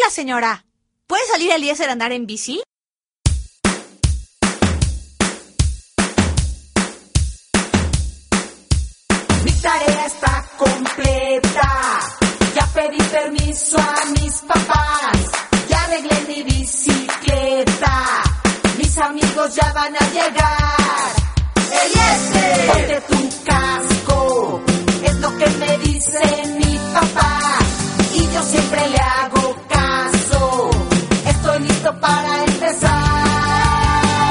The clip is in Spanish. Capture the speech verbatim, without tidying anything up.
Oiga, señora, ¿puede salir Eliezer a andar en bici? Mi tarea está completa. Ya pedí permiso a mis papás. Ya arreglé mi bicicleta. Mis amigos ya van a llegar. Eliezer, ponte tu casco. Es lo que me dicen